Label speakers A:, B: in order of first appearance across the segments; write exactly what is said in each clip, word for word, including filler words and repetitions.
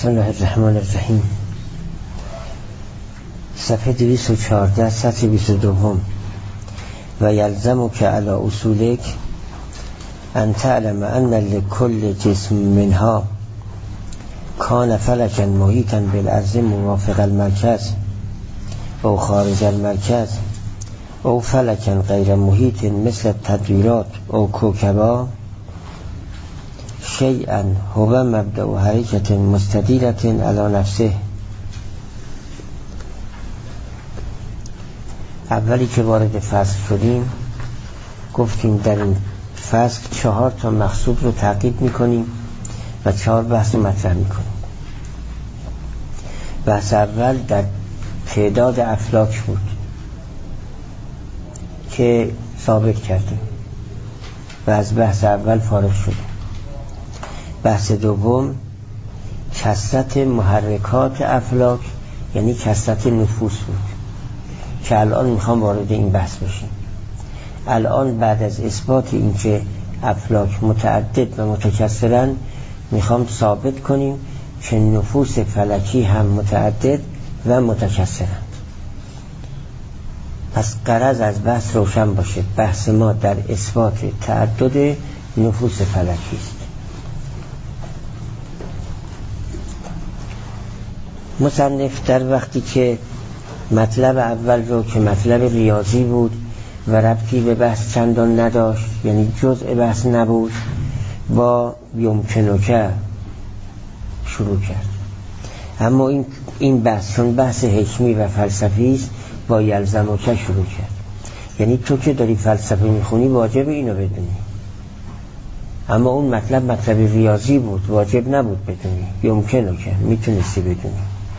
A: بسم الله الرحمن الرحیم. صفحه دویست و چهارده، سطر بیست و دو. و یلزمک علی اصولک ان تعلم ان لکل جسم منها کان فلکا محیطا بالارض موافق المرکز او خارج المرکز او فلکا غیر محیط مثل تدویرات او کوکبا شیئا هو مبدأ حرکت مستدیرة علی نفسه. اولی که وارد فصل شدیم گفتیم در این فصل چهار تا مقصود رو تعقیب میکنیم و چهار بحث رو مطرح میکنیم. بحث اول در تعداد افلاک بود که ثابت کردیم و از بحث اول فارغ شدیم. بحث دوم کثرت محرکات افلاک یعنی کثرت نفوس بود که الان میخوام وارد این بحث بشیم. الان بعد از اثبات اینکه افلاک متعدد و متکثرن میخوام ثابت کنیم که نفوس فلکی هم متعدد و متکثرند. پس غرض از بحث روشن باشه، بحث ما در اثبات تعدد نفوس فلکی است. مصنف در وقتی که مطلب اول رو که مطلب ریاضی بود و ربطی به بحث چندان نداشت، یعنی جزء بحث نبود، با یمکنک شروع کرد. اما این این بحث چون بحث حکمی و فلسفی است با یلزمک شروع کرد. یعنی تو که داری فلسفه میخونی واجب اینو بدونی، اما اون مطلب مطلب ریاضی بود، واجب نبود بدونی، یمکنک میتونستی بدونی.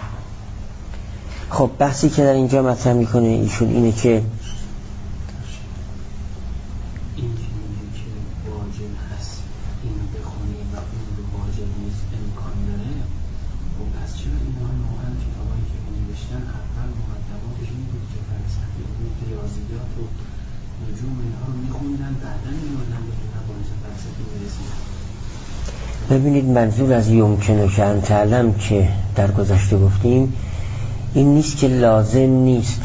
A: خب بحثی که در اینجا مطرح میکنه ایشون اینه که
B: این که واجب هست اینو بخونی و اون رو واجب نیست امکان داره. خب پس چرا اینا نوعا کتابایی که نوشتن اول مقدماتش این بود که فلسفه بود، ریاضیات و نجوم اینها رو میخوندن، بعدا میموندن به مباحث فلسفی میرسیدن.
A: ببینید منظور از یمکنه که انتعلم که در گذشته گفتیم این نیست که لازم نیست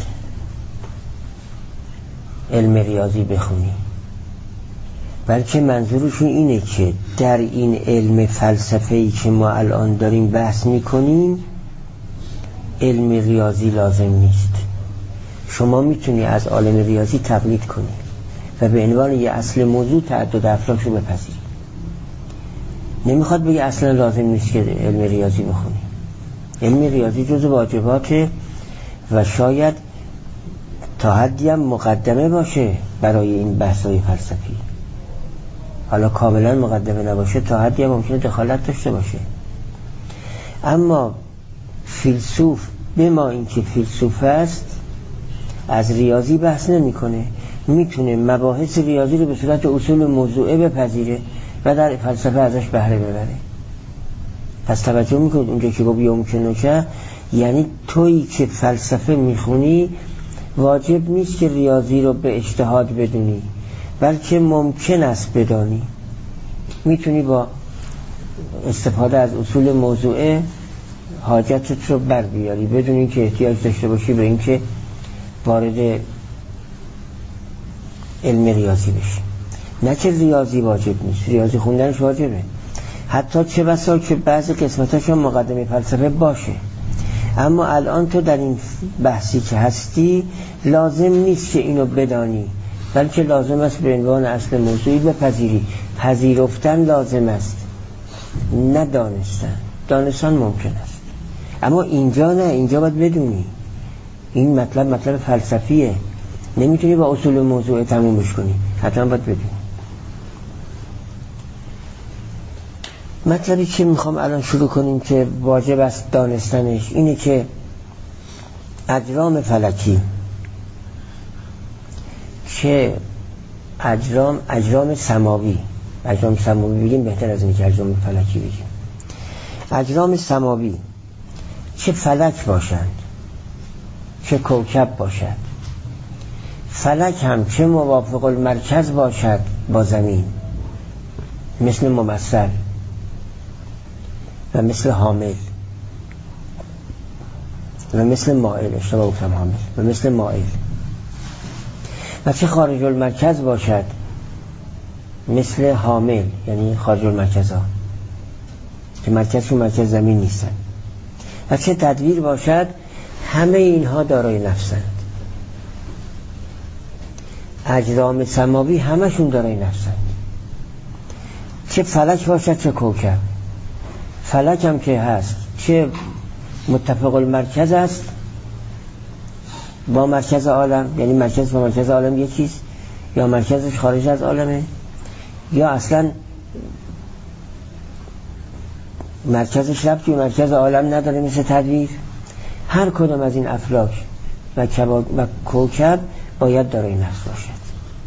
A: علم ریاضی بخونی، بلکه منظورشون اینه که در این علم فلسفه‌ای که ما الان داریم بحث میکنیم علم ریاضی لازم نیست. شما میتونی از عالم ریاضی تقلید کنی و به عنوان یه اصل موضوع تعدد افلاک رو بپذیری. نمیخواد بگه اصلا لازم نیست که علم ریاضی بخونی. علم ریاضی جزو واجباته و شاید تا حدی هم مقدمه باشه برای این بحث‌های فلسفی. حالا کاملا مقدمه نباشه، تا حدی هم ممکنه دخالت داشته باشه. اما فیلسوف به ما این که فیلسوف است از ریاضی بحث نمی‌کنه، میتونه مباحث ریاضی رو به صورت اصول موضوعه بپذیره و در فلسفه ازش بهره ببره. پس توجه میکنید اونجا که گفت یمکنه که یعنی تویی که فلسفه میخونی واجب نیست که ریاضی رو به اجتهاد بدونی، بلکه ممکن است بدانی. میتونی با استفاده از اصول موضوعه حاجتت رو بر بیاری بدون اینکه احتیاج داشته باشی به اینکه وارد علم ریاضی بشی. نه که ریاضی واجب نیست، ریاضی خوندنش واجبه، حتی چه بسا که بعضی قسمتاش هم مقدمه فلسفه باشه. اما الان تو در این بحثی که هستی لازم نیست که اینو بدانی، بلکه لازم است به عنوان اصل موضوعی بپذیری. پذیرفتن لازم است، نه دانستن. دانستن ممکن است، اما اینجا نه، اینجا باید بدونی. این مطلب مطلب فلسفیه، نمیتونی با اصول موضوع تمومش کنی، حتما باید بدونی. مطلبی که میخوام الان شروع کنیم که واجب است دانستنش اینه که اجرام فلکی که اجرام اجرام سماوی اجرام سماوی بگیم بهتر از اینه که اجرام فلکی بگیم. اجرام سماوی چه فلک باشند چه کوکب باشد، فلک هم چه موافق المرکز باشد با زمین مثل ممثل و مثل حامل و مثل مائل، اشتباه گفتم حامل، و مثل مائل. و چه خارج المرکز باشد مثل حامل، یعنی خارج المرکز ها که مرکزشون مرکز زمین نیستن. و چه تدویر باشد، همه اینها دارای نفسند. اجرام سماوی همشون دارای نفسند. چه فلک باشد چه کوکب، فلک هم که هست چه متفق المرکز است با مرکز عالم، یعنی مرکز با مرکز عالم یکیست، یا مرکزش خارج از عالمه، یا اصلا مرکزش ربطی به مرکز عالم نداره مثل تدویر. هر کدام از این افلاک و, و کوکب باید دارای نفس باشد.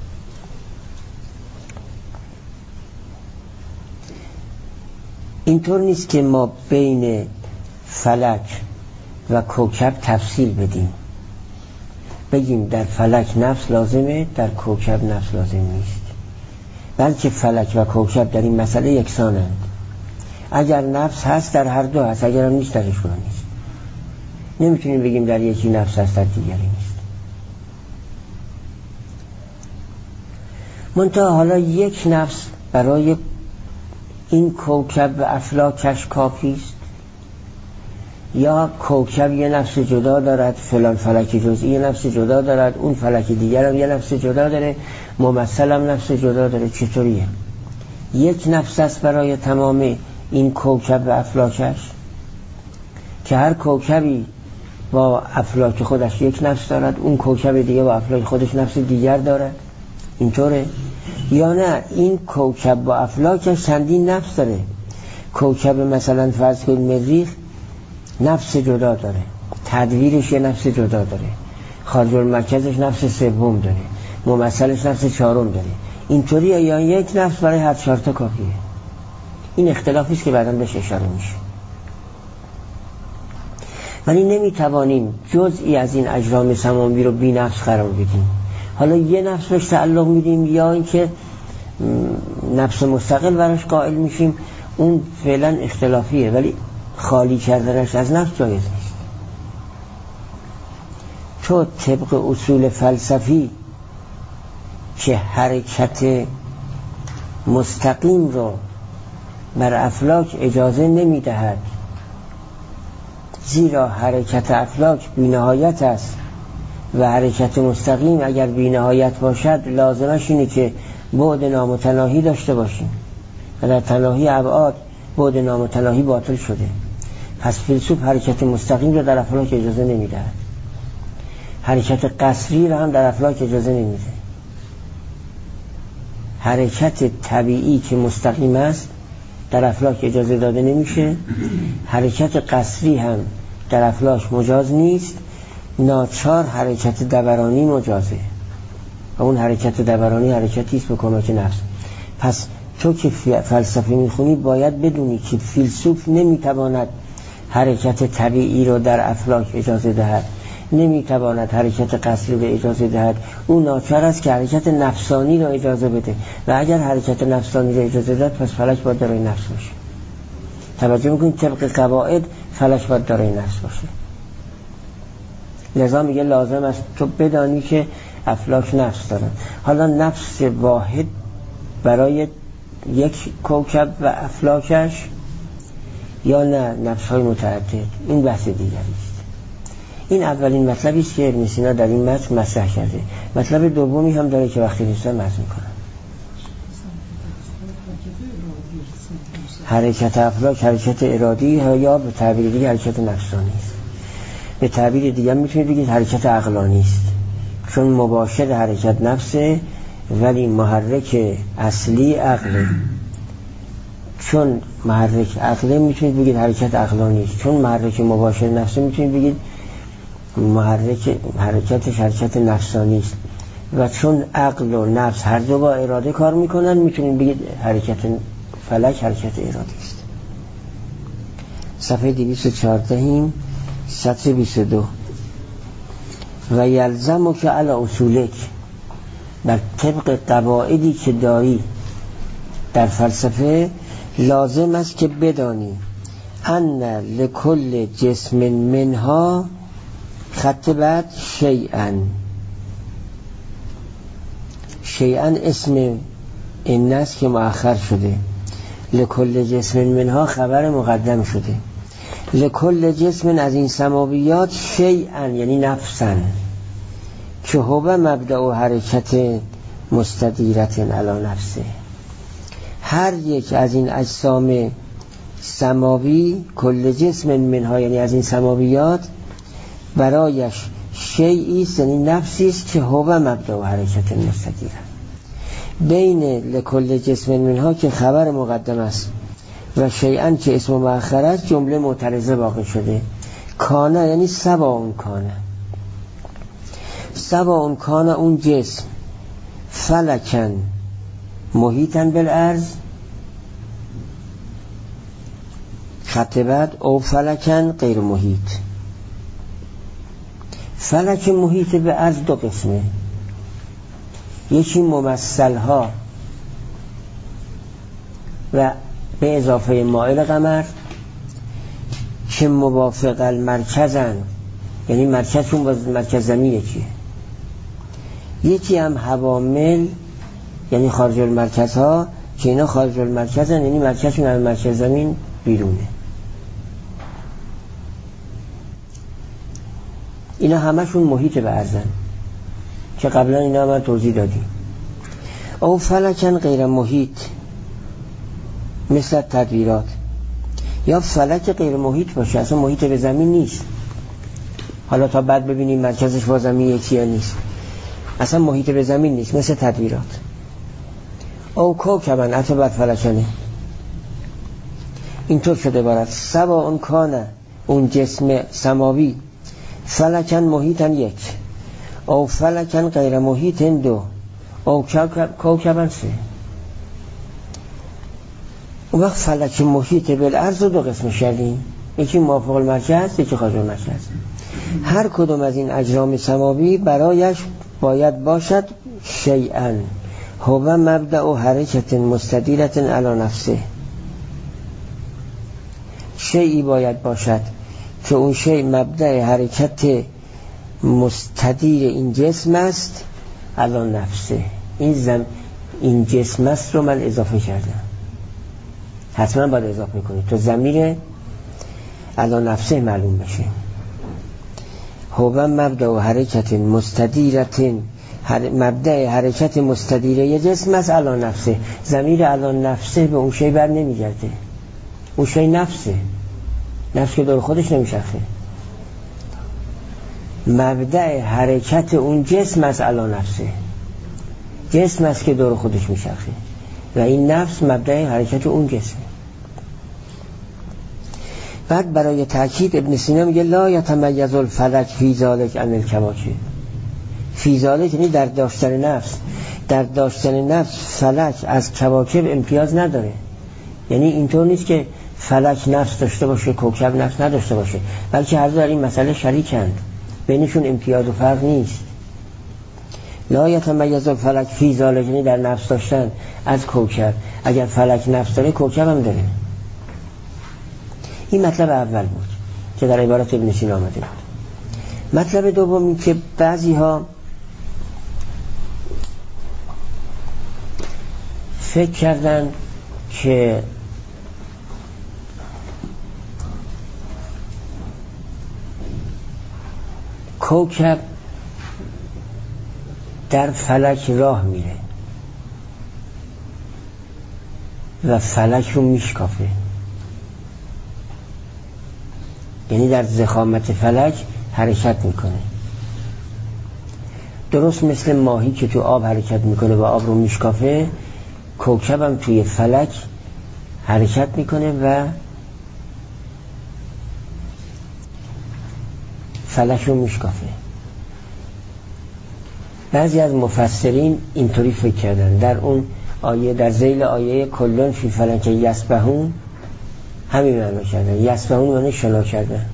A: اینطور نیست که ما بین فلک و کوکب تفصیل بدیم، بگیم در فلک نفس لازمه در کوکب نفس لازم نیست، بلکه فلک و کوکب در این مسئله یکسانند. اگر نفس هست در هر دو هست، اگر هم نیست درش کدام نیست. نمیتونیم بگیم در یکی نفس هست در دیگری نیست. منتها حالا یک نفس برای این کوکب و افلاکش کافی است، یا کوکب یه نفس جدا دارد، فلان فلک جزئی یه نفس جدا دارد، اون فلک دیگر هم یه نفس جدا داره، ممثل هم نفس جدا داره؟ چطوریه؟ یک نفس است برای تمام این کوکب و افلاکش که هر کوکبی با افلاک خودش یک نفس دارد، اون کوکب دیگه با افلاک خودش نفس دیگر دارد؟ اینطوره؟ یا نه این کوکب با افلاکش چندین نفس داره؟ کوکب مثلا فرض کنید مریخ نفس جدا داره، تدویرش یه نفس جدا داره، خارج المرکزش نفس سوم داره، ممثلش نفس چهارم داره. اینطوریه یا یک نفس برای هر چهار تا کافیه؟ این اختلافی است که بعداً بهش اشاره میشه. ولی نمیتوانیم جزئی از این اجرام سماوی رو بی نفس قرار بدیم. حالا یه نفس بهش تعلق میدیم یا اینکه نفس مستقل براش قائل میشیم، اون فعلا اختلافیه، ولی خالی کردنش از نفس جایز نیست. تو طبق اصول فلسفی که حرکت مستقیم رو بر افلاک اجازه نمیدهد، زیرا حرکت افلاک بی‌نهایت است و حرکت مستقیم اگر بی‌نهایت باشد لازمش اینه که بعد نامتناهی داشته باشیم و در تناهی ابعاد بعد نامتناهی باطل شده. پس فیلسوف حرکت مستقیم رو در افلاک اجازه نمیدهد، حرکت قصری رو هم در افلاک اجازه نمیده. حرکت طبیعی که مستقیم است در افلاک اجازه داده نمیشه، حرکت قصری هم در افلاک مجاز نیست، ناچار حرکت دورانی مجازه و اون حرکت دورانی حرکتی است به کمک نفس. پس تو که فلسفه میخونی باید بدونی که فیلسوف نمیتواند حرکت طبیعی رو در افلاک اجازه دهد، نمیتواند حرکت قصری رو اجازه دهد، اون ناچار است که حرکت نفسانی رو اجازه بده و اگر حرکت نفسانی رو اجازه داد پس فلک باید دارای نفس باشه. توجه میکنید طبق قواعد فلک باید دارای نفس باشه. لذا میگه لازم است تو بدانی که افلاک نفس دارن. حالا نفس واحد برای یک کوکب و افلاکش یا نه نفس های متعدد، این بحث دیگری است. این اولین مطلبی است که ابن سینا در این متن مطرح کرده. مطلب دومی هم داره که وقتی نیستم مطرح میکنم. حرکت افلاک حرکت ارادی یا به تعبیر دیگه حرکت نفسانی است. به تعبیر دیگه میتونید بگید حرکت عقلانی است، چون مباشر حرکت نفسه ولی محرک اصلی عقله. چون محرک عقله میتونید بگید حرکت عقلانی است، چون محرک مباشر نفسه میتونید بگید محرک حرکتش حرکت نفسانی است، و چون عقل و نفس هر دو با اراده کار میکنن میتونید بگید حرکت فلک حرکت ارادی است. صفحه دویست و چهارده سطر بیست و دو. و یلزمو که علی اصولک، بر طبق قواعدی که داری در فلسفه لازم است که بدانی ان لکل جسم منها خط بعد شیئا. شیئا اسم این است که مؤخر شده، لکل جسم منها خبر مقدم شده. لکل جسم از این سماویات شیئا یعنی نفسا، که هو مبدأ و حرکت مستدیرت علی نفسه. هر یک از این اجسام سماوی، کل جسم منها یعنی از این سماویات، برایش شیئی است یعنی نفسی است که هو مبدأ و حرکت مستدیره. بین لکل جسم منها که خبر مقدم است و شیئا که اسم مؤخر است جمله معترضه واقع شده. کانه یعنی سوا اون کانه، سوا اون کانه اون جسم، فلکن محیطن بالارض. خط بعد او فلکن غیر محیط. فلک محیط به ارض دو قسمه، یکی ممثل ها و به اضافه مائل قمر که موافق المرکزن، یعنی مرکزشون با مرکز زمین یکیه. یکی هم حوامل یعنی خارج المرکز ها که اینا خارج المرکزن، یعنی مرکزشون از مرکز زمین بیرونه. اینا همشون محیط به ارضن که قبلا اینا هم توضیح دادیم. او فلکن غیر محیط مثل تدویرات، یا فلک غیر محیط باشه اصلا محیط به زمین نیست، حالا تا بعد ببینیم مرکزش با زمین یکی یا نیست، اصلا محیط به زمین نیست مثل تدویرات. او کوکبن عطا بر فلکنه، اینطور شده بارد سوا اون کانه اون جسم سماوی، فلکن محیطن یک، او فلکن غیر محیطن دو، او کوکبن سه. اون وقت فلک محیط بالارض رو دو قسم شدیم، یکی موافق المرکز یکی خارج المرکز. هر کدوم از این اجرام سماوی برایش باید باشد شیئا هو مبدأ و حرکت مستدیرت علی نفسه. شیئی باید باشد که اون شیء مبدأ حرکت مستدیر این جسم است علی نفسه. این زم این جسم است رو من اضافه کردم، حتما باید اضافه کنید تو ضمیر علی نفسه معلوم بشه. هو مبدأ و حرکت مستدیرت، مبدأ حرکت مستدیره یه جسم است علی نفسه. ضمیر علی نفسه به اون شیء بر نمیگرده، اون شیء نفسه، نفس که دور خودش نمیشخه. مبدأ حرکت اون جسم است علی نفسه، جسم است که دور خودش میشخه و این نفس مبدأ حرکت اون جسم. بعد برای تأکید ابن سینا میگه لا یتمیز الفلک فی ذلک عن الکواکب. فی ذلک یعنی در داشتن نفس، در داشتن نفس فلک از کواکب امتیاز نداره. یعنی اینطور نیست که فلک نفس داشته باشه کوکب نفس نداشته باشه، بلکه هر دو در این مسئله شریکند، بینشون امتیاز و فرق نیست. لا یتمیز الفلک فی ذلک یعنی در نفس داشتن از کوکب. اگر فلک نفس داره کوکب هم داره. این مطلب اول بود که در عبارت ابن سینا آمده بود. مطلب دوم این که بعضی ها فکر کردن که کوکب در فلک راه میره و فلک رو میشکافه، یعنی در ضخامت فلک حرکت میکنه، درست مثل ماهی که تو آب حرکت میکنه و آب رو میشکافه. کوکب هم توی فلک حرکت میکنه و فلک رو میشکافه. بعضی از مفسرین اینطوری فکر کردن، در اون آیه در ذیل آیه کلون فی فلک یسبحون همین معنی کردن. یسبحون معنی شنا کردن،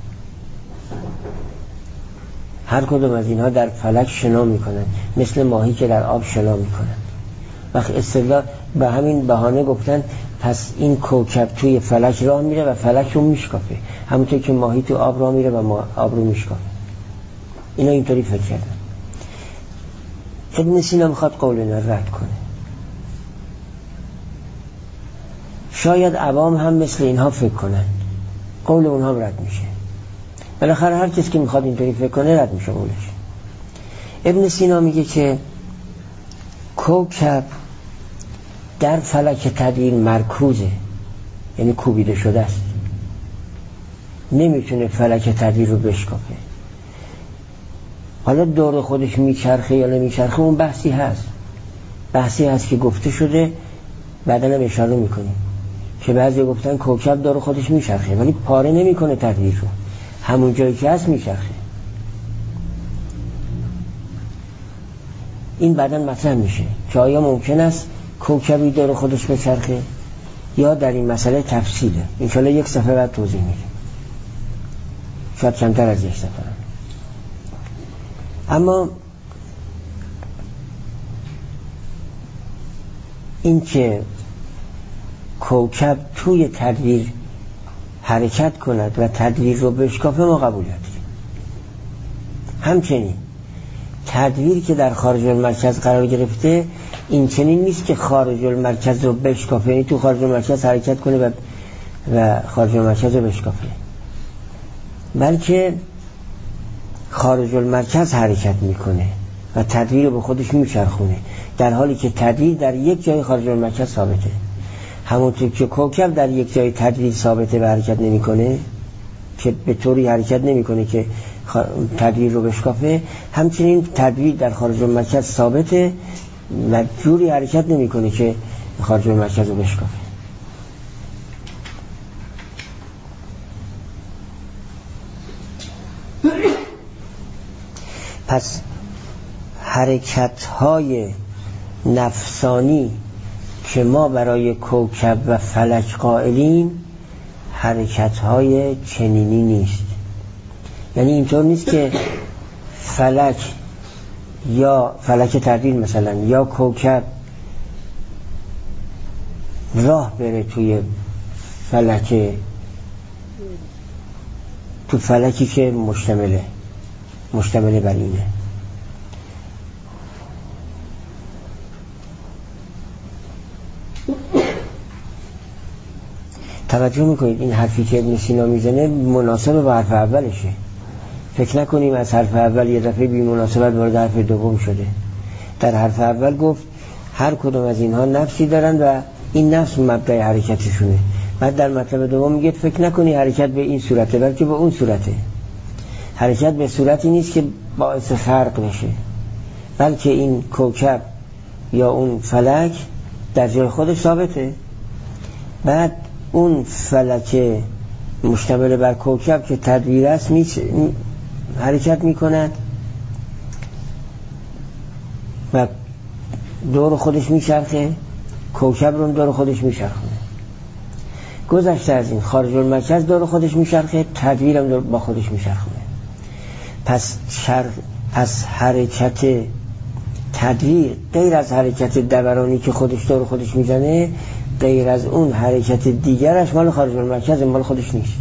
A: هر کدوم از اینها در فلک شنا میکنن مثل ماهی که در آب شنا میکنن. وقت اصطلاح به همین بهانه گفتن پس این کوکب توی فلک راه میره و فلک رو میشکافه، همونطور که ماهی تو آب راه میره و ما آب رو میشکافه. اینا اینطوری فکر کردن. ابن سینا میخواد قول اینا رد کنه. شاید عوام هم مثل اینها فکر کنن، قول اونها رد میشه. بالاخره هر کسی که میخواد اینطوری فکر کنه رد میشه قولش. ابن سینا میگه که کوکب در فلک تدویر مرکوزه، یعنی کوبیده شده است، نمیتونه فلک تدویر رو بشکافه. حالا دور خودش میچرخه یا نمیچرخه اون بحثی هست، بحثی هست که گفته شده، بعداً هم اشاره میکنیم که بعضی گفتن کوکب دور خودش میچرخه ولی پاره نمیکنه تدویر رو، همون جایی که هست میچرخه. این بعداً مطرح میشه که آیا ممکن است کوکبی دور خودش بچرخه یا در این مسئله تفصیله. انشاءالله یک صفحه بعد توضیح میده، شاید کمتر از یک صفحه. اما این که کوکب توی تدویر حرکت کند و تدویر رو بشکافه ما قبول داریم. همچنین تدویر که در خارج المرکز قرار گرفته این چنین نیست که خارج المرکز رو بشکافه، یعنی تو خارج المرکز حرکت کنه و, و خارج المرکز رو بشکافه، بلکه خارج المرکز حرکت میکنه و تدویر رو به خودش میچرخونه، در حالی که تدویر در یک جای خارج المرکز ثابته. همونطور که کوکب در یک جای تدویر ثابته و حرکت نمیکنه، که به طوری حرکت نمیکنه که تدویر رو بشکافه، همچنین تدویر در خارج المرکز ثابته و جوری حرکت نمیکنه که خارج المرکز رو بشکافه. پس حرکت‌های نفسانی که ما برای کوکب و فلک قائلیم حرکت‌های چنینی نیست. یعنی اینطور نیست که فلک یا فلک تدویر مثلا یا کوکب راه بره توی فلک، تو فلکی که مشتمله مشتمل بر اینه. توجه میکنید این حرفی که ابن سینا میزنه مناسب با حرف اولشه. فکر نکنیم از حرف اول یه دفعه بی مناسبت وارد حرف دوم شده. در حرف اول گفت هر کدوم از اینها نفسی دارن و این نفس مبدأ حرکتشونه. بعد در مطلب دوم میگه فکر نکنی حرکت به این صورته بلکه به اون صورته. حرکت به صورتی نیست که باعث خرق بشه، بلکه این کوکب یا اون فلک در جای خودش ثابته. بعد اون فلک مشتمل بر کوکب که تدویر است می حرکت می کند و دور خودش می چرخه، کوکب رو دور خودش می چرخه. گذشته از این خارج المرکز دور خودش می چرخه، تدویر هم با خودش می چرخه. پس شر... پس حرکت تدویر غیر از حرکت دورانی که خودش دور خودش میزنه، غیر از اون حرکت دیگرش مال خارج المرکز، مال خودش نیست.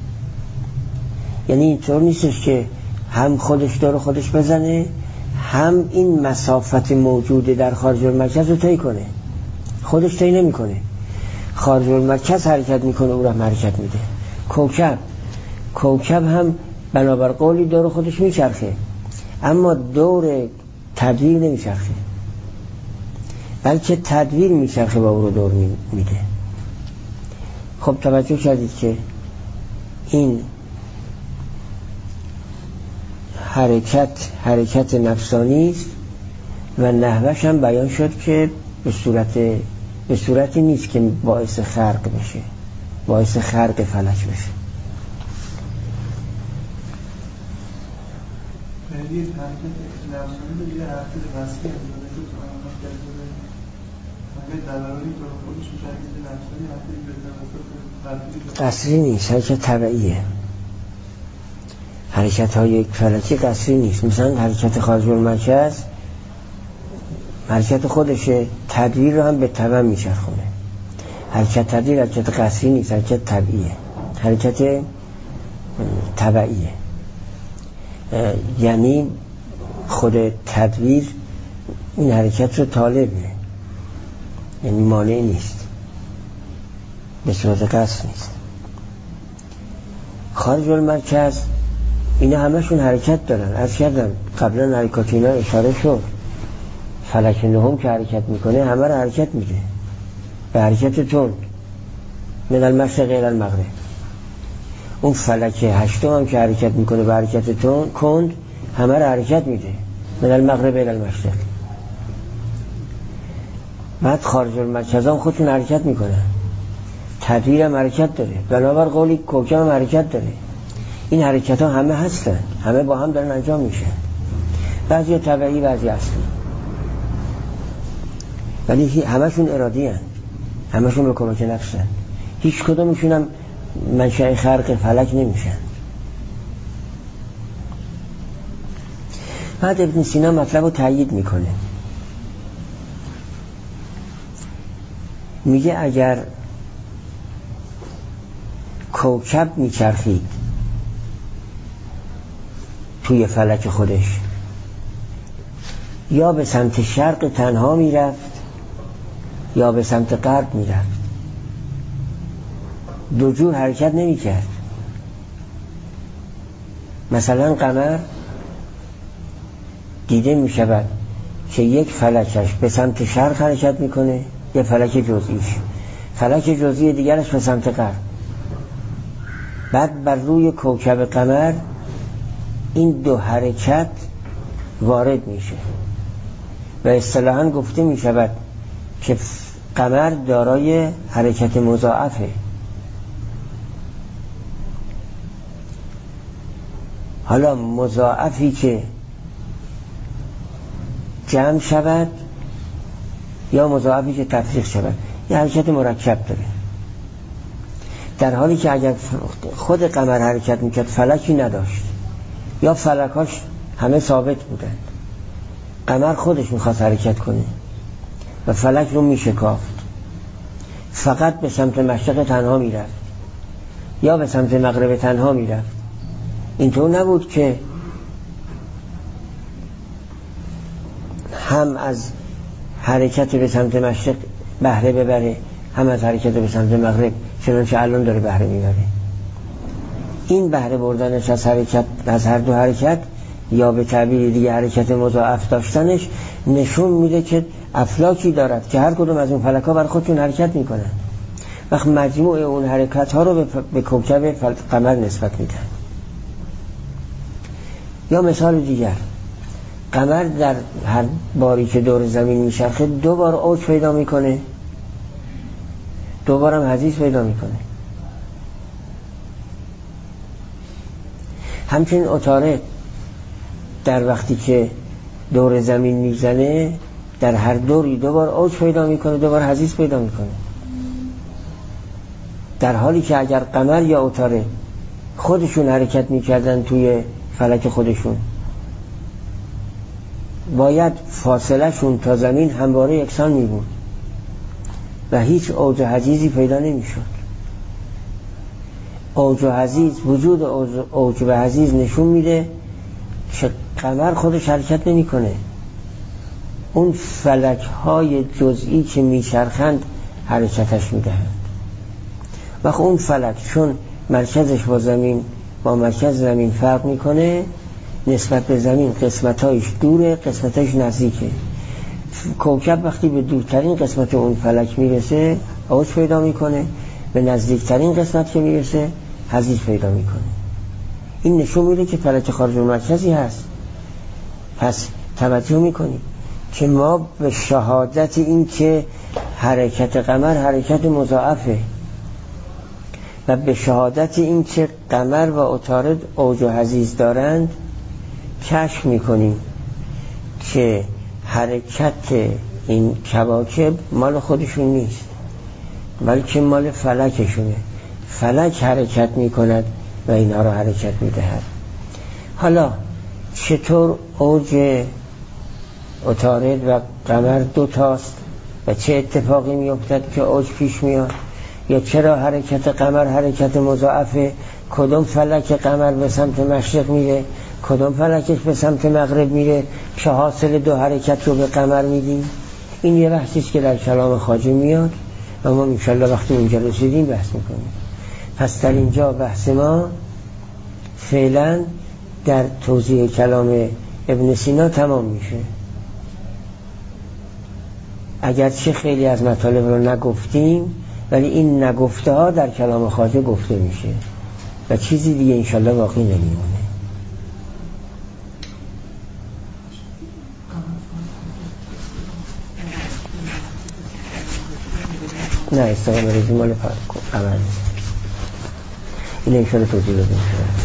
A: یعنی اینطور نیستش که هم خودش دور خودش بزنه هم این مسافت موجوده در خارج المرکز رو طی کنه. خودش طی نمی کنه، خارج المرکز حرکت میکنه، او را حرکت میده. کوکب کوکب هم بنابر قولی دور خودش میچرخه اما دور تدویر نمیچرخه، بلکه تدویر میچرخه و او رو دور میده. خب توجه کردید که این حرکت حرکت نفسانی است و نحوش هم بیان شد که به صورت به صورتی نیست که باعث خرق بشه، باعث خرق فلک بشه.
C: یه حرکت نفسانی دیگه حرکت وسیع انجامه شد که آنها کرده اگه دورانی تو خودش میشه حرکت نفسانی حرکت به
A: قصری نیست، حرکت طبعیه. حرکت های فلکی قصری نیست. مثلا حرکت خارج المرکز حرکت خودشه، تدویر رو هم به تبع میچرخونه. حرکت تدویر حرکت قصری نیست، حرکت طبعیه، حرکت طبعیه. یعنی خود تدویر این حرکت رو طالبه، یعنی مانع نیست، به صورت قصد نیست. خارج المرکز اینا همشون حرکت دارن. عرض کردم قبلا حرکات اینا اشاره شد. فلک نهم که حرکت میکنه همه رو حرکت میده به حرکت تند من المشرق الی المغرب. اون فلک هشتم هم که حرکت میکنه به حرکت تند کند همه رو حرکت میده من المغرب الی المشرق. بعد خارج المرکز هم خودشون حرکت میکنن، تدویر هم حرکت داره، بنابر قولی کوکب هم حرکت داره. این حرکت ها همه هستن، همه با هم دارن انجام میشن، بعضی طبیعی بعضی اصلی، ولی همشون ارادی هن، همشون به کمک نفسن، هیچ کدومشون هم منشأ خلق فلک نمیشن. بعد ابن سینا مطلب رو تأیید میکنه، میگه اگر کوکب میچرخید توی فلک خودش یا به سمت شرق تنها میرفت یا به سمت غرب میرفت، دو جور حرکت نمیکرد. مثلا قمر دیده میشود که یک فلکش به سمت شرق حرکت میکنه، یک فلک جزئیش، فلک جزئی دیگرش به سمت غرب. بعد بر روی کوکب قمر این دو حرکت وارد میشه و اصطلاحاً گفته میشود که قمر دارای حرکت مضاعفه. حالا مضاعفی که جمع شود یا مضاعفی که تفریق شود یه حرکت مرکب داره، در حالی که اگر خود قمر حرکت میکرد فلکی نداشت یا فلکاش همه ثابت بودند، قمر خودش میخواست حرکت کنه و فلک رو میشکافت، فقط به سمت مشرق تنها میرفت یا به سمت مغرب تنها میرفت. اینطور نبود که هم از حرکت به سمت مشرق بهره ببره هم از حرکت به سمت مغرب، چنانچه الان داره بهره میبره. این بهره بردنش از حرکت، از هر دو حرکت یا به تعبیر دیگه حرکت مضاعف داشتنش نشون میده که افلاکی دارد که هر کدوم از اون فلک‌ها بر خودشون حرکت میکنن، وقت مجموع اون حرکت ها رو به کوکب قمر نسبت میدن. یا مثال دیگر، قمر در هر باری که دور زمین میچرخه دو بار اوج پیدا میکنه، دو بار هم حضیض پیدا میکنه. همچنین عطارد در وقتی که دور زمین میزنه در هر دوری دو بار اوج پیدا میکنه، دو بار حضیض پیدا میکنه، در حالی که اگر قمر یا عطارد خودشون حرکت میکردن توی فلک خودشون باید فاصله شون تا زمین همواره یکسان می بود و هیچ اوج و حضیضی پیدا نمی شد. اوج و حضیض، وجود اوج و حضیض نشون میده که قمر خودش حرکت نمی کنه، اون فلک های جزئی که می چرخند حرکتش می دهند. وقت اون فلک چون مرکزش با زمین با مرکز زمین فرق میکنه، نسبت به زمین قسمتایش دوره قسمتایش نزدیکه. کوکب وقتی به دورترین قسمت اون فلک میرسه اوج پیدا میکنه، به نزدیکترین قسمت که میرسه حضیض پیدا میکنه. این نشون میده که فلک خارج مرکزی هست. پس توجه میکنید که ما به شهادت این که حرکت قمر حرکت مضاعفه و به شهادت این که قمر و عطارد اوج و حضیض دارند کشف میکنیم که حرکت این کواکب مال خودشون نیست بلکه مال فلکشونه. فلک حرکت میکند و اینا رو حرکت میدهد. حالا چطور اوج عطارد و قمر دو تاست و چه اتفاقی میافتد که اوج پیش میاد، یا چرا حرکت قمر حرکت مضاعفه، کدوم فلک قمر به سمت مشرق میره کدام فلکش به سمت مغرب میره که حاصل دو حرکت رو به قمر میدیم. این یه بحثیست که در کلام خواجه میاد و ما انشالله وقتی اونجا رسیدیم بحث میکنیم. پس در اینجا بحث ما فعلا در توضیح کلام ابن سینا تمام میشه. اگرچه خیلی از مطالب رو نگفتیم ولی این نگفته ها در کلام خواجه گفته میشه و چیزی دیگه انشالله باقی نمیمونه. نه استقامه ریزی مال قمر نیست. این انشالله توضیح بدیم.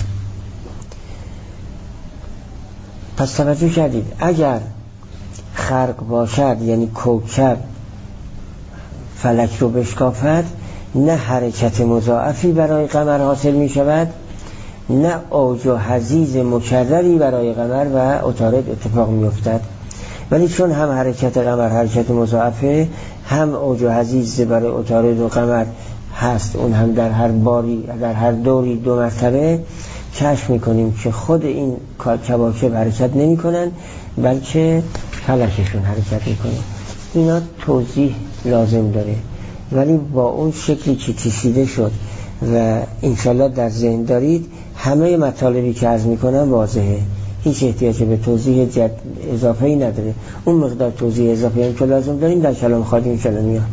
A: پس توجه کردید اگر خرق باشد یعنی کوکب فلک رو بشکافد نه حرکت مضاعفی برای قمر حاصل می شود نه اوج و حضیض مکرری برای قمر و عطارد اتفاق می افتد. ولی چون هم حرکت قمر حرکت مضاعفه هم اوج و حضیض برای عطارد و قمر هست، اون هم در هر باری در هر دوری دو مرتبه، کشف میکنیم که خود این کواکب حرکت نمی کنن بلکه فلکشون حرکت میکنه. اینا توضیح لازم داره ولی با اون شکلی که کشیده شد و انشالله در ذهن دارید همه مطالبی که عرض میکنم واضحه، هیچ احتیاج به توضیح جد اضافه‌ای نداره. اون مقدار توضیح اضافه‌ای هم که لازم داریم در کلام خواجه انشالله میاد.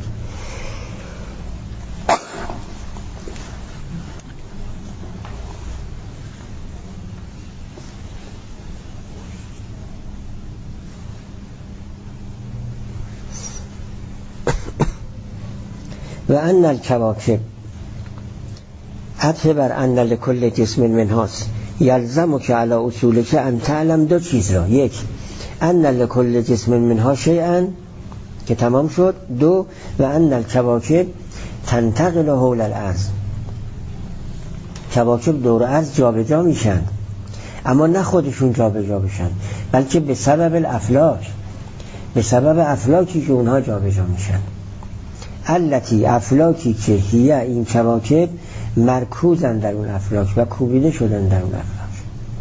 A: و ان الکواکب عطف بر ان لکل جسم منهاست یلزم که علی اصول که ان تعلم دو چیز را، یک ان لکل جسم منها شیئا که تمام شد، دو و ان الکواکب تنتقل حول الارض، کواکب دور ارض جابجا میشن اما نه خودشون جابجا بشن بلکه به سبب الافلاک، به سبب افلاکی که اونها جابجا میشن. التی افلاکی که هیه این کواکب مرکوزن در اون افلاک و کوبیده شدن در اون افلاک،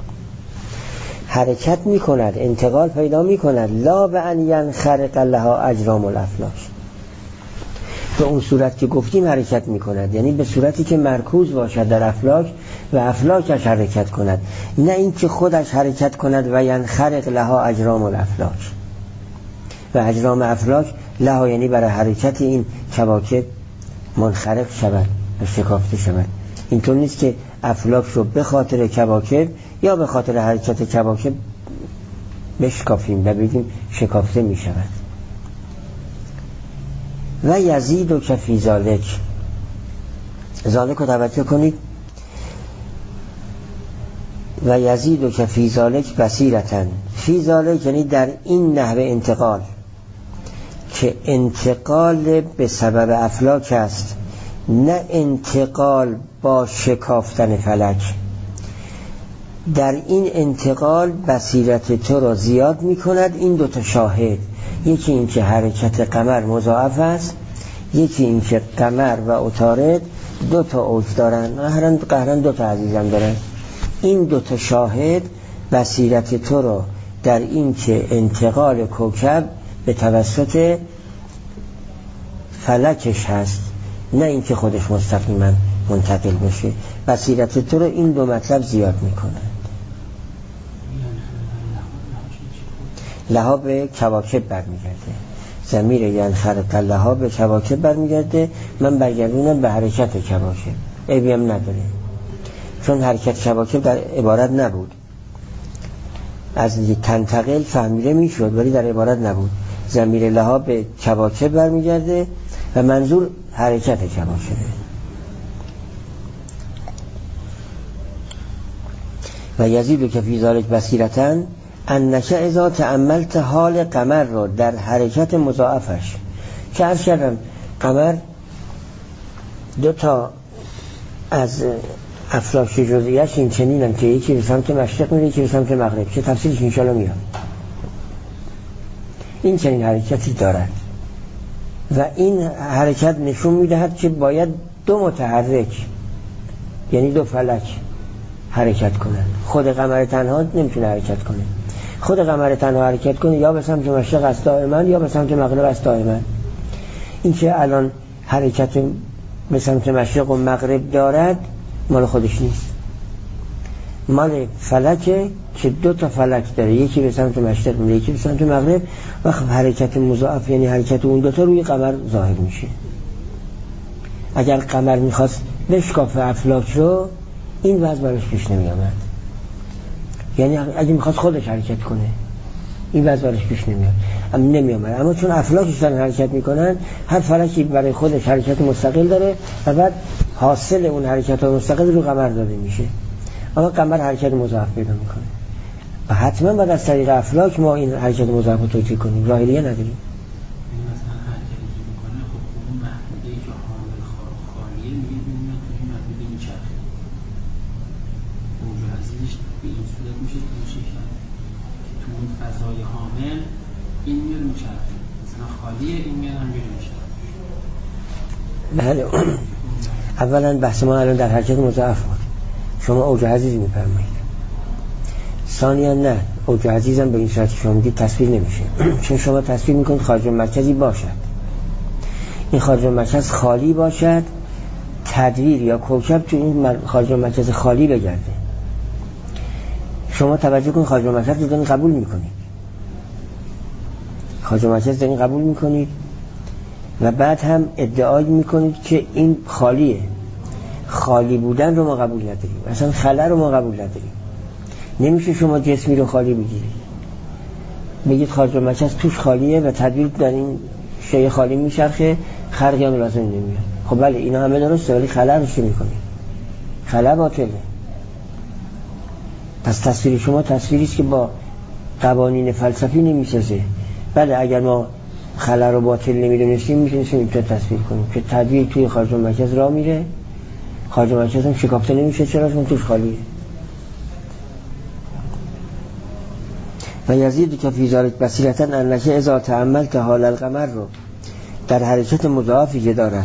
A: حرکت میکند انتقال پیدا میکند لا به ان ینخرق لها اجرام الافلاک، به اون صورت که گفتیم حرکت میکند یعنی به صورتی که مرکوز باشد در افلاک و افلاکش حرکت کند، نه اینکه خودش حرکت کند و ینخرق لها اجرام الافلاک. و اجرام افلاک لها یعنی برای حرکت این کواکب منخرق شود و شکافته شود. اینطور نیست که افلاک رو به خاطر کواکب یا به خاطر حرکت کواکب بشکافیم و بگیم شکافته می شود. و یزید و کفی ذالک، ذالک رو توجه کنید، و یزید و کفی ذالک بصیرتن، فی ذالک یعنی در این نحو انتقال که انتقال به سبب افلاک است نه انتقال با شکافتن فلک، در این انتقال بصیرت تو را زیاد می کند این دوتا شاهد، یکی این که حرکت قمر مضاعف است، یکی این که قمر و عطارد دوتا اوج دارن، قهرن قهرن دوتا عزیزم دارن. این دوتا شاهد بصیرت تو را در این که انتقال کوکب به توسط فلکش هست نه اینکه خودش مستقیما منتقل بشه، بصیرت تو رو این دو مطلب زیاد میکنه. لها به کواکب برمیگرده، ضمیر یعنی خرق لها به کواکب برمیگرده، من برگردونم به حرکت کواکب، عیبی هم نداره چون حرکت کواکب در عبارت نبود، از تنتقل فهمیده میشد ولی در عبارت نبود. ضمیر لها به کواکب برمیگرده و منظور حرکت کواکبه. و یزید که فی ذالک بصیرتن انک اذا تأملت حال قمر را در حرکت مضاعفش، که عرض کردم قمر دو تا از افلاک جزئیش این چنین هم که یکی به سمت مشرق میره یکی به سمت مغرب که تفصیلش انشاءالله میاد. این چنین حرکتی دارد و این حرکت نشون میدهد که باید دو متحرک یعنی دو فلک حرکت کنن. خود قمر تنها نمیتونه حرکت کنه. خود قمر تنها حرکت کنه یا به سمت مشرق است دائما یا به سمت مغرب است دائما. این که الان حرکت به سمت مشرق و مغرب دارد مال خودش نیست، مال فلکه که دو تا فلک داره، یکی به سمت مشرق میره یکی به سمت مغرب و خب حرکت مضاعف یعنی حرکت اون دو تا روی قمر ظاهر میشه. اگر قمر میخواست بشکافه افلاک رو این وضع براش پیش نمی آمد، یعنی اگه میخواست خودش حرکت کنه این وضع براش پیش نمی آمد نمی آمد اما چون افلاکش دارن حرکت میکنن، هر فلکی برای خودش حرکت مستقل داره و بعد حاصل اون حرکت مستقل رو قمر داده میشه. اما قمر حرکت مضاعف پیدا میکنه و حتما باید از طریق افلاک ما این حرکت مضاعف رو توجیه کنیم، راه دیگه نداریم.
B: فضای حامل این میاد میچرخه، مثلا خالیه این میاد همجوری میچرخه.
A: بله. اولا بحث ما الان در حرکت مضاعف بود، شما اوج عزیز میفرمایید. ثانیا نه، اوج عزیز هم به این صورت شما میگید تصویر نمیشه چون شما تصویر میکنید خارج مرکزی باشد، این خارج مرکز خالی باشد، تدویر یا کوکب تو این خارج مرکز خالی بگرده. شما توجه کن خارج مرکز رو دارین قبول میکنید، خارج مرکز دارین قبول میکنید و بعد هم ادعای میکنید که این خالیه. خالی بودن رو ما قبول نداریم، اصلا خلا رو ما قبول نداریم. نمیشه شما جسمی رو خالی بگیرید بگید خارج مرکز توش خالیه و تدویر در این شیء خالی میچرخه، خرقی هم لازم نمیاد. خب بله اینا همه درسته ولی خلا رو چی میکنید؟ خلا باطله. پس تصویر شما تصویری است که با قوانین فلسفی نمیسازه. بله اگر ما خلا رو باطل نمیدونستیم میتونستیم اینطور تصویر کنیم که تدویر توی خارج مرکز راه میره، خارج مرکز هم شکافته نمیشه چرا؟ چون توش خالیه. و یزید که فی ذلک بصیرة انک اذا تأملت حال القمر رو در حرکت مضاعفی که دارد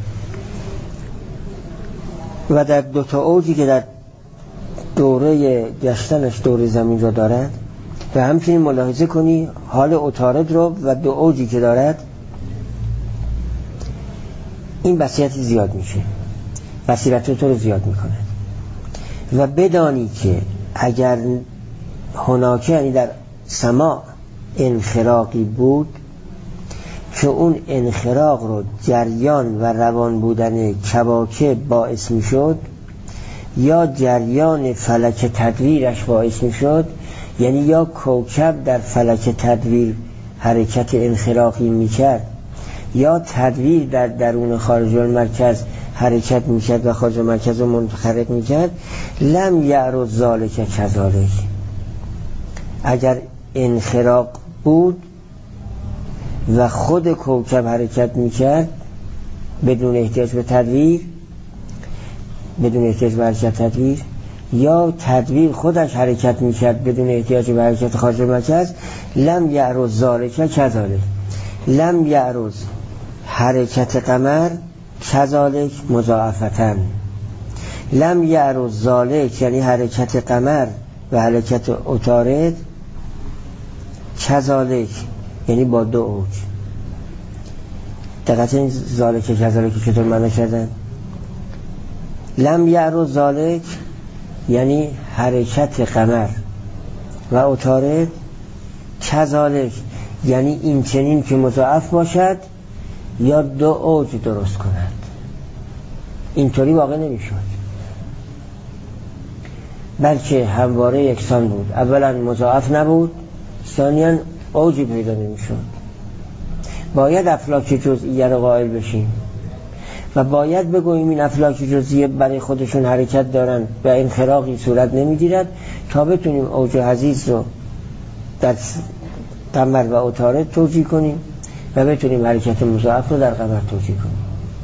A: و در دو تا اوجی که در دوره گشتنش دور زمین رو دارد و همچنین ملاحظه کنی حال عطارد رو و دو اوجی که دارد، این بصیرت زیاد میشه، بصیرت تو رو زیاد میکنه. و بدانی که اگر هناکه یعنی در سماع انخراقی بود که اون انخراق رو جریان و روان بودن کواکب باعث میشد یا جریان فلک تدویرش باعث میشد، یعنی یا کوکب در فلک تدویر حرکت انخراقی میکرد یا تدویر در درون خارج المرکز حرکت میکرد و خارج المرکز رو منخرق میکرد، لم یعرض ذالک کذالک. اگر انخراق بود و خود کوکب حرکت میکرد بدون احتیاج به تدویر، بدون احتیاج به حرکت تدویر، یا تدویر خودش حرکت میکرد بدون احتیاج به حرکت خارج مرکز، لم یعرض ذالک کذالک. لم یعرض حرکت قمر کذالک مضاعفتن. لم یعرض ذالک یعنی حرکت قمر و حرکت عطارد کذالک یعنی با دو اوج. دقیقا این ذالک کذالک چطور معنی کردن؟ لم یعرض ذالک یعنی حرکت قمر و عطارد کذالک یعنی این چنین که مضاعف باشد یا دو اوج درست کند. اینطوری واقع نمیشد، بلکه همواره یکسان بود. اولا مضاعف نبود، ثانیا اوجی پیدا نمیشد. باید افلاک جزئیه رو قائل بشیم و باید بگوییم این افلاک جزئیه برای خودشون حرکت دارن و انخراقی صورت نمیگیرد تا بتونیم اوج عزیز رو در قمر و عطارد توجیه کنیم و بتونیم حرکت مضاعف رو در قمر توجیه کنیم.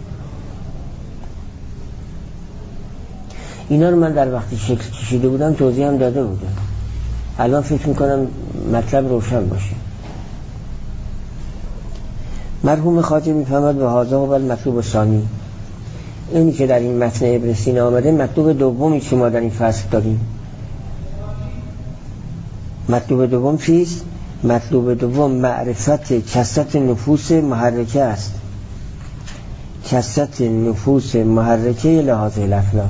A: اینا رو من در وقتی شکل کشیده بودم توضیح هم داده بودم. الان فکر میکنم مطلب روشن باشه. مرحوم خواجه میفهمد و هذا هو المطلوب الثانی اینی که در این متن ابن سینا آمده مطلوب دومی که ما در این فصل داریم. مطلوب دوم چیست؟ مطلوب دوم معرفت کثرت نفوس محرکه است. کثرت نفوس محرکه لحاظ الافلاک،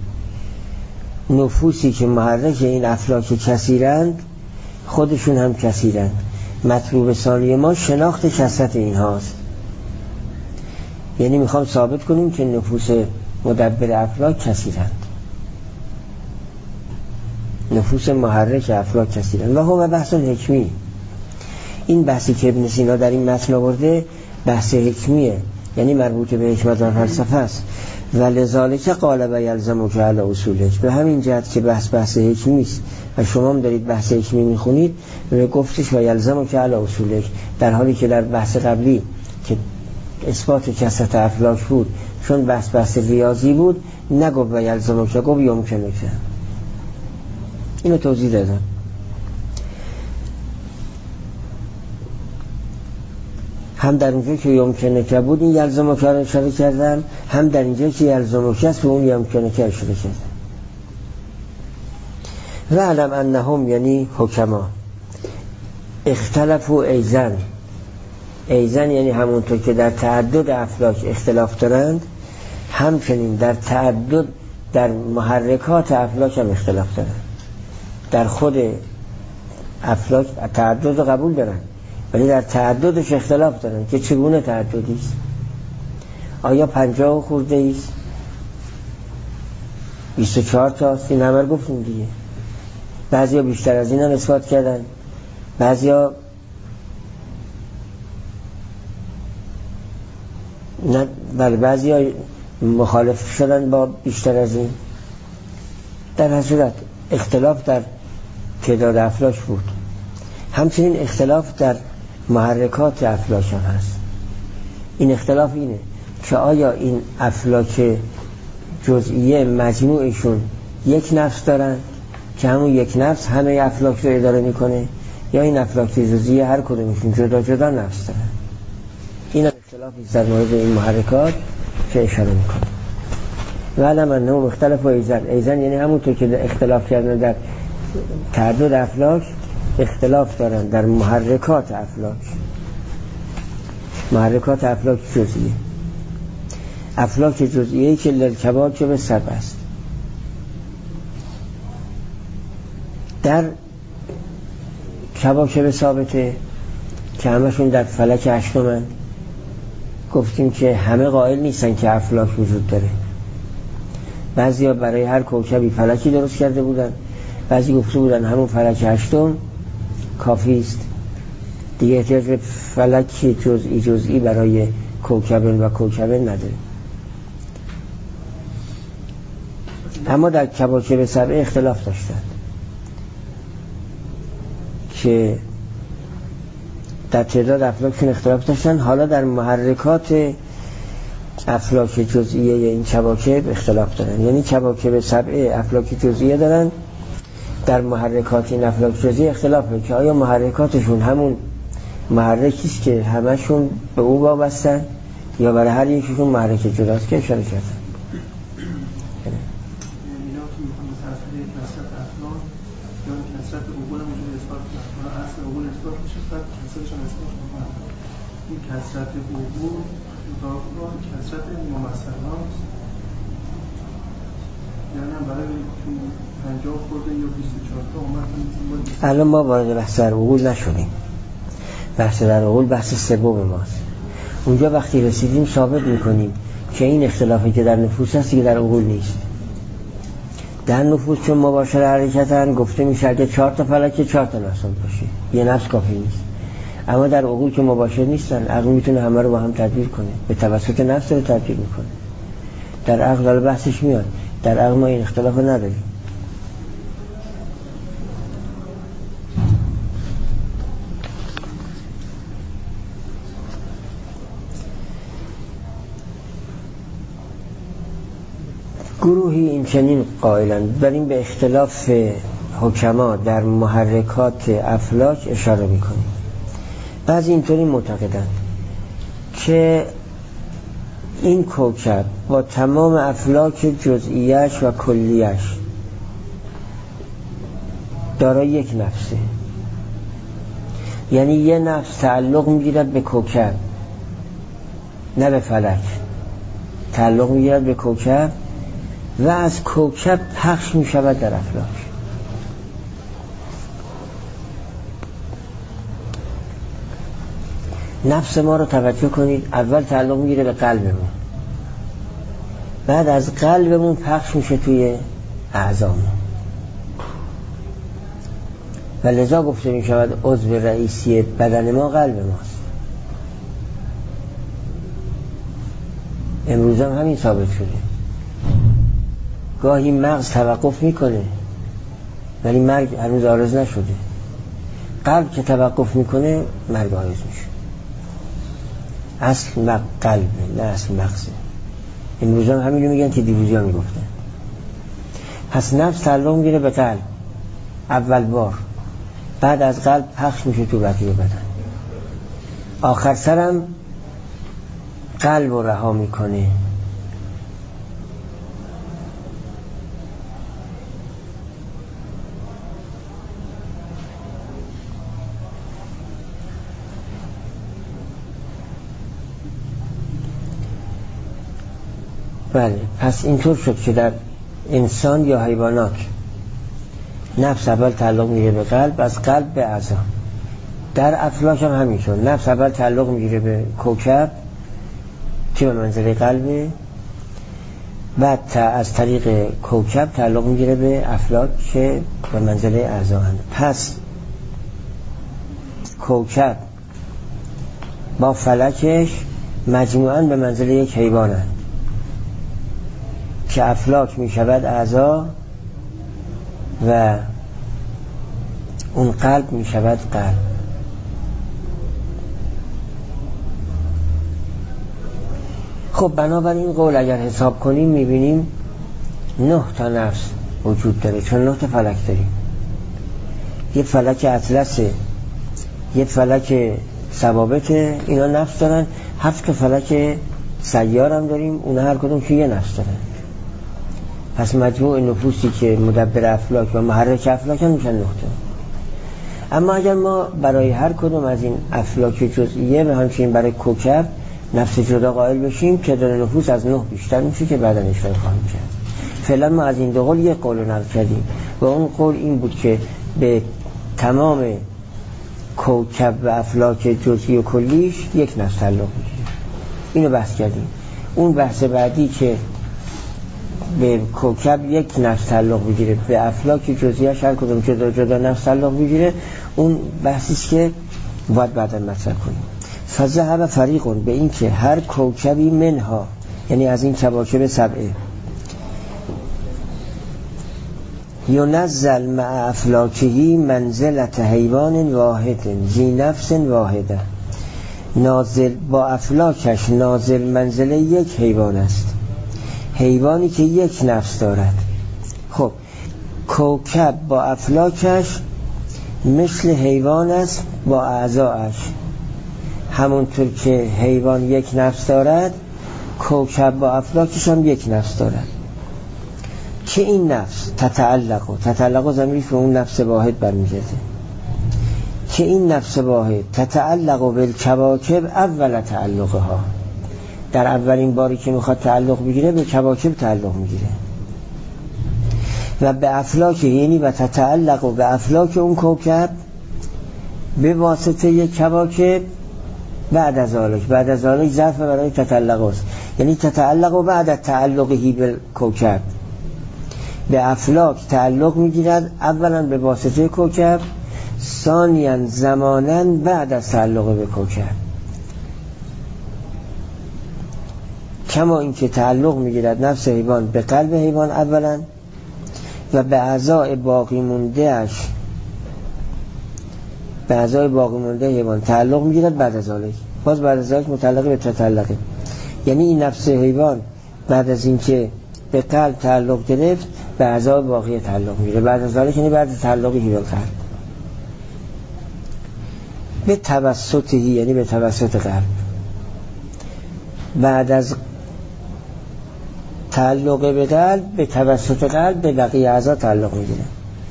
A: نفوسی که محرک این افلاک کثیرند خودشون هم کثیرند. مطلوب ثانی ما شناخت کثرت اینهاست، یعنی میخوام ثابت کنیم که نفوس مدبر افلاک کثیرند، نفوس محرک افلاک کثیرند. و هم بحث حکمی، این بحثی که ابن سینا در این متن آورده بحث حکمیه، یعنی مربوط به حکمت و فلسفه است. و لذالک قال و یلزمک علی اصولک، به همین جهت که بحث بحث حکمی است و شما هم دارید بحث حکمی میخونید، به گفتش و یلزمک علی اصولک، در حالی که در بحث قبلی که اثبات کثرت افلاک بود چون بحث بحث ریاضی بود نگفت و یلزمک، گفت یمکنه. اینو توضیح دادم. هم در اونجا که یمکنه که بود این یلزمک رو اشاره کردم، هم در اینجا که یلزمک است به اون یمکنه که اشاره کردم. و علم انهم یعنی حکما اختلفوا ایزن، ایزن یعنی همونطور که در تعدد افلاک اختلاف دارند، همچنین در تعدد در محرکات افلاک هم اختلاف دارند. در خود افلاک تعدد قبول دارند ولی در تعددش اختلاف دارند که چگونه تعددی است. آیا پنجاه خورده است، بیست و چهار تا است؟ این همه گفتیم دیگه. بعضی ها بیشتر از این هم اثبات کردن، بعضی ها نه، بله بعضی ها مخالف شدن با بیشتر از این. در هر صورت اختلاف در تعداد افلاک بود. همچنین اختلاف در محرکات افلاک هم هست. این اختلاف اینه که آیا این افلاک جزئیه مجموعشون یک نفس دارن که همون یک نفس همه افلاک رو اداره میکنه، یا این افلاک جزئیه هر کدومشون جدا جدا نفس دارن. این اختلافی در مورد این محرکات که اشاره میکنه. و علم انه مختلف و ایزن، ایزن یعنی همونطور که اختلاف کردن در تعدد افلاک اختلاف دارن در محرکات افلاک. محرکات افلاک جزئیه، افلاک جزئیه که للکواکب سبع است. در کواکب ثابته که همشون در فلک هشتمن، گفتیم که همه قائل نیستن که افلاک وجود داره. بعضی ها برای هر کوکبی فلکی درست کرده بودن، بعضی گفته بودن همون فلک هشتم کافی است دیگه، احتیاج به فلک جزئی جزئی برای کوکبن و کوکبن نداره. اما در کواکب سبع اختلاف داشتن که در تعداد افلاکشون اختلاف داشتن. حالا در محرکات افلاک جزئیه این کواکب اختلاف دارن، یعنی کواکب سبع افلاک جزئیه دارن، در محرکات این افلاک جزئیه اختلافه که آیا محرکاتشون همون محرکیست که همشون به او وابستن یا برای هر یکیشون محرک جداست که اشاره کردن.
C: این کثرت عبور مطابق کثرت ممثلات، یعنی برای پنجاه خورده یا بیست و چهار تا اومد.
A: الان ما وارد بحث در عقول نشدیم، بحث در عقول بحث سوم ماست. اونجا وقتی رسیدیم ثابت میکنیم که این اختلافی که در نفوس هست که در عقول نیست. در نفوس چون مباشر حرکتن گفته میشه اگه چهار تا فلک چهار تا نفس باشه یه نفس کافی نیست. اما در عقول که مباشر نیستن، عقل میتونه همه رو با هم تدبیر کنه، به توسط نفس رو تدبیر میکنه. در عقل بحثش میاد، در عقل ما این اختلاف رو نداریم. گروهی این چنین قائلند، بر این به اختلاف حکما در محرکات افلاک اشاره میکنیم. بعضی اینطوری معتقدند که این کوکب با تمام افلاک جزئیش و کلیش دارای یک نفسه، یعنی یه نفس تعلق میگیرد به کوکب نه به فلک، تعلق میگیرد به کوکب و از کوکب پخش میشود در افلاک. نفس ما رو توجه کنید، اول تعلق میگیره به قلبمون، بعد از قلبمون پخش میشه توی اعضامون و لذا گفته میشود عضو رئیسی بدن ما قلب ماست. امروز هم همین ثابت شده. گاهی مغز توقف میکنه ولی مرگ هنوز آرز نشده. قلب که توقف میکنه مرگ آرز میشه. اصل قلبه نه اصل مغزه. امروز هم همین رو میگن که دیروزی ها میگفتن. پس نفس تعلق میگیره به قلب اول بار، بعد از قلب پخش میشه تو بقیه بدن، آخر سرم قلب رو رها میکنه. بله، پس اینطور شد که در انسان یا حیوانات نفس اول تعلق میگیره به قلب، از قلب به اعضا. در افلاک هم همینطور، نفس اول تعلق میگیره به کوکب که به منزله قلبه، بعد از طریق کوکب تعلق میگیره به افلاک که به منزله اعضا هست. پس کوکب با فلکش مجموعاً به منزله یک حیوان هست که افلاک می شود اعضا و اون قلب می شود قلب. خب بنابراین قول اگر حساب کنیم می بینیم نه تا نفس وجود داره، چون نه تا فلک داریم. یه فلک اطلسه، یه فلک ثوابته، اینا نفس دارن. هفت تا فلک سیار هم داریم، اونا هر کدوم که یه نفس دارن. پس مجموع نفوسی که مدبر افلاک و محرک افلاک هم میشن نقطه. اما اگر ما برای هر کدوم از این افلاک جزئیه و همچنین برای کوکب نفس جدا قائل بشیم، تعداد نفوس از نه بیشتر میشه که بعدا اشاره خواهیم کرد. فعلا ما از این دو قول یک قول رو نقل کردیم و اون قول این بود که به تمام کوکب و افلاک جزئی و کلیش یک نفس تعلق میگیره. اینو بحث کردیم. اون بحث بعدی که به کوکب یک نفس تعلق بگیره، به افلاک جزئیش هر کدوم جدا جدا نفس تعلق بگیره، اون بحثیست که باید بعدا مطرح کنیم. فذهب فریقون به این که هر کوکبی منها، یعنی از این کواکب سبعه، ینزل مع افلاکهی منزلت حیوان واحد ذی نفس واحده، نازل با افلاکش نازل منزله یک حیوان است، حیوانی که یک نفس دارد. خب کوکب با افلاکش مثل حیوان است با اعضایش. همونطور که حیوان یک نفس دارد، کوکب با افلاکش هم یک نفس دارد که این نفس تتعلق و تتعلق و ضمیری که اون نفس واحد برمیگرده، که این نفس واحد تتعلق و بالکواکب اول تعلقها، در اولین باری که میخواد تعلق بگیره به کواکب تعلق میگیره و به افلاک، یعنی و تتعلق و به افلاک اون کوکب به واسطه یک کواکب بعد از آلک. بعد از آلک ظرف برای تتعلق است، یعنی تتعلق و بعد تعلقهی به کوکب به افلاک تعلق میگیرد، اولا به واسطه کوکب، ثانیاً زماناً بعد از تعلق به کوکب. کما اینکه تعلق میگیرد نفس حیوان به قلب حیوان اولا و به اعضای باقی مونده اش به اعضای باقی مونده حیوان تعلق میگیرد بعد از ذالک. باز بعد از ذالک متعلق به تتعلقه، یعنی این نفس حیوان بعد از اینکه به قلب تعلق گرفت به اعضای باقی تعلق میگیره بعد از ذالک، یعنی بعد از تعلق حیوان قلب به توسطی، یعنی به توسط قلب. بعد از تعلق به قلب به توسط قلب به بقیه اعضا تعلق میگیره.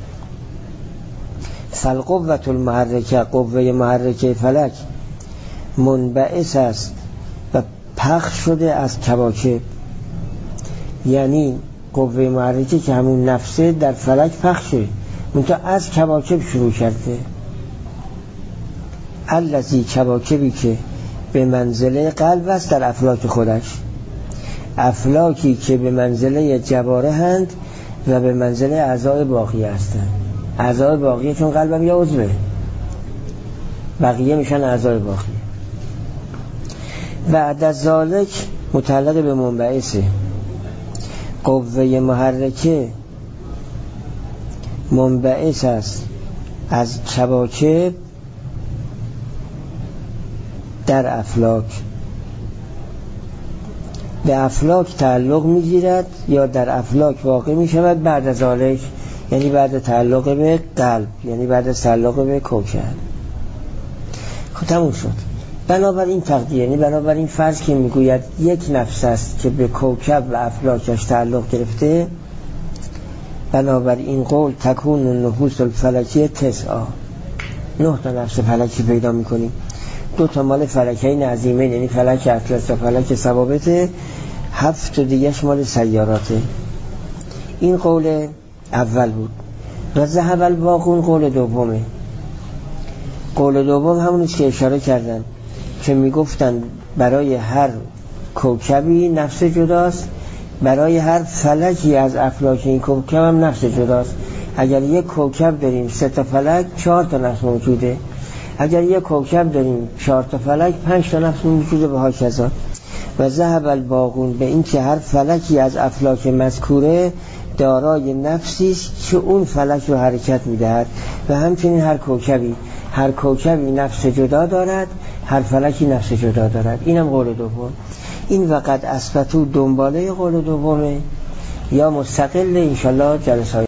A: فالقوة المحرکه، قوه محرکه فلک منبعث است و پخش شده از کواکب، یعنی قوه محرکه که همون نفسه در فلک پخشه، منتها از کواکب شروع کرده. الذی، کواکبی که به منزله قلب است در افلاک خودش، افلاکی که به منزله جواره هند و به منزله اعضای باقی هستند. اعضای باقی چون قلبم یا عضوه، بقیه میشن اعضای باقی. بعد از ذالک متعلق به منبعثه. قوه محرکه منبعث است از کواکب در افلاک، به افلاک تعلق میگیرد یا در افلاک واقع میشود بعد از ذالک، یعنی بعد تعلق به قلب، یعنی بعد از تعلق به کوکب. خب تموم شد. بنابراین تقدیر، یعنی بنابراین فرض که میگوید یک نفس است که به کوکب و افلاکش تعلق گرفته، بنابراین قول تکون النفوس الفلکی تسعا، نه تا نفس فلکی پیدا میکنیم. دو تا مال فلکین عظیمین، یعنی فلک اطلس و فلک ثوابته، هفت تا دیگهش مال سیاراته. این قول اول بود. و ذهب الباقون قول دومه. قول دوم همونیست که اشاره کردن که میگفتن برای هر کوکبی نفس جداست، برای هر فلکی از افلاک این کوکب هم نفس جداست. اگر یک کوکب داریم سه تا فلک، چهار تا نفس موجوده. اگر یک کوکب داریم چهار تا فلک، پنج تا نفس موجوده به ها کذا. و ذهب الباقون به این که هر فلکی از افلاک مذکوره دارای نفسی است که اون فلک رو حرکت میدهد و همچنین هر کوکبی هر کوکبی نفس جدا دارد، هر فلکی نفس جدا دارد. اینم قول دوم. این وقت اثبتو دنباله قول دومه یا مستقل انشالله جلسه